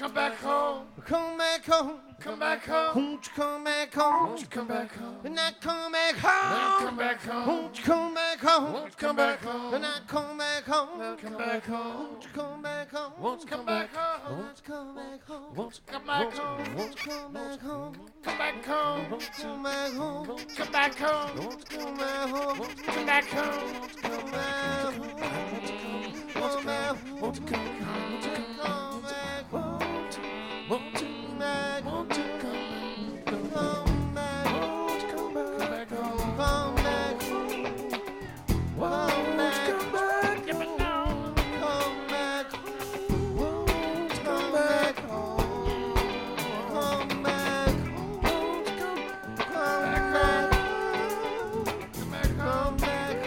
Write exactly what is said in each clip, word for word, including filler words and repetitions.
come back home. Come back home. Come back home. Won't you come back home? Won't you come back home? And I come back home. Come back home. Won't you come back home? Won't you come back home? And I come back home. Come back home. Won't you come back home? Won't you come back home? Won't you come back home? Won't you come back home? Won't you come back home? Come back home. Come back home. Come back home. Come back home. Come back home. Come back home. Come back home. Won't you come back home? Come back home. Won't you Come back home. won't you come back? Come back home. Won't you come back home? Come back home. Won't you come back? Give it now. Come back home. Won't you come back home? Come back home. Won't you come Come back back home? Come back home. Come back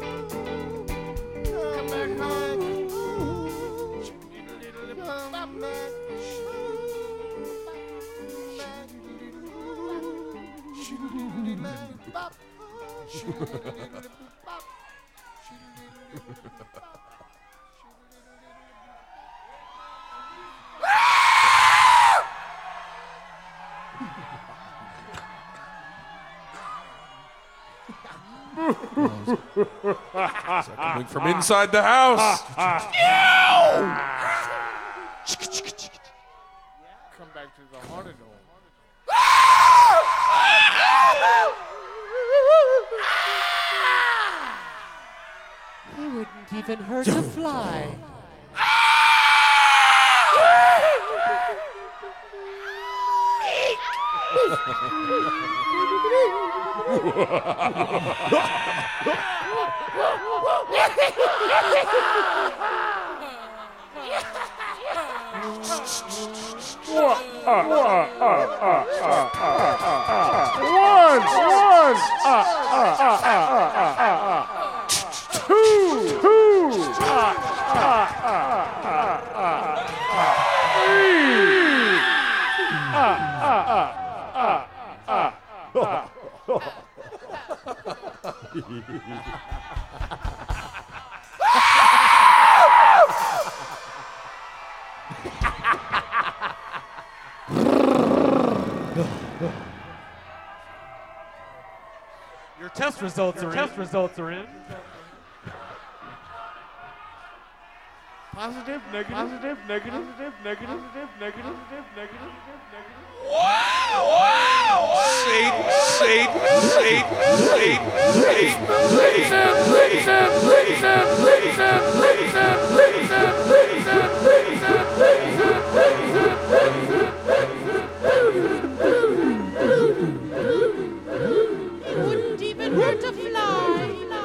Come back home. Come back. Coming from inside the house. Come back to the haunted home. He wouldn't even hurt a fly. One, one, uh, uh, uh, uh, uh, uh, uh. Two, two, uh, uh, uh, uh, uh, uh. Three, uh, uh, uh, uh, uh, uh. Your test results are in. Test results are in. Positive, negative, Positive, negative, negative, negative, negative, negative, negative. Satan, Satan, Satan, Satan, Satan, Wouldn't even hurt a fly.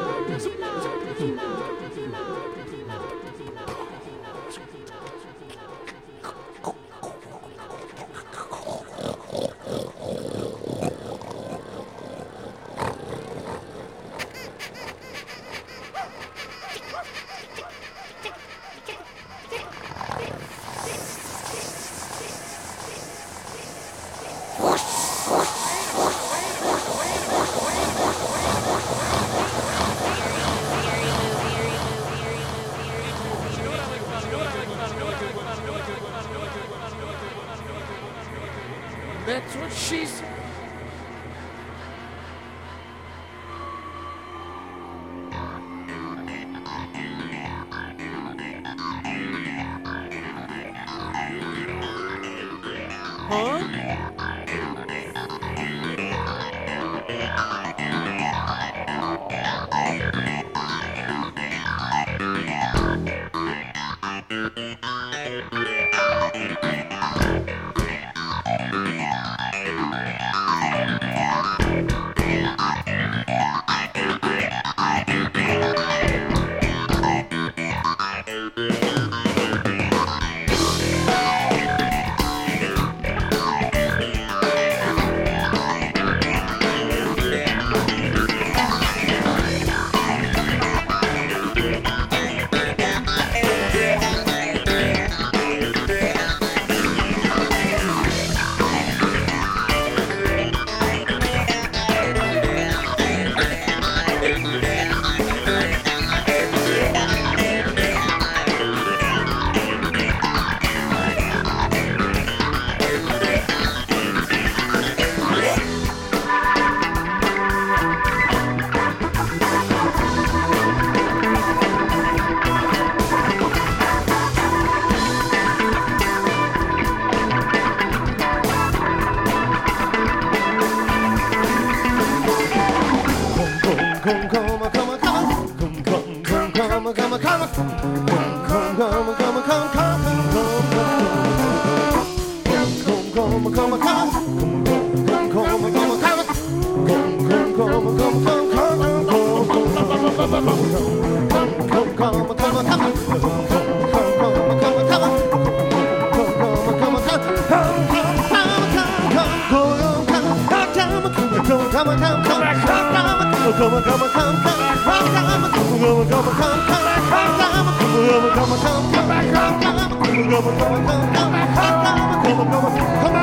That's what she said. Huh? Come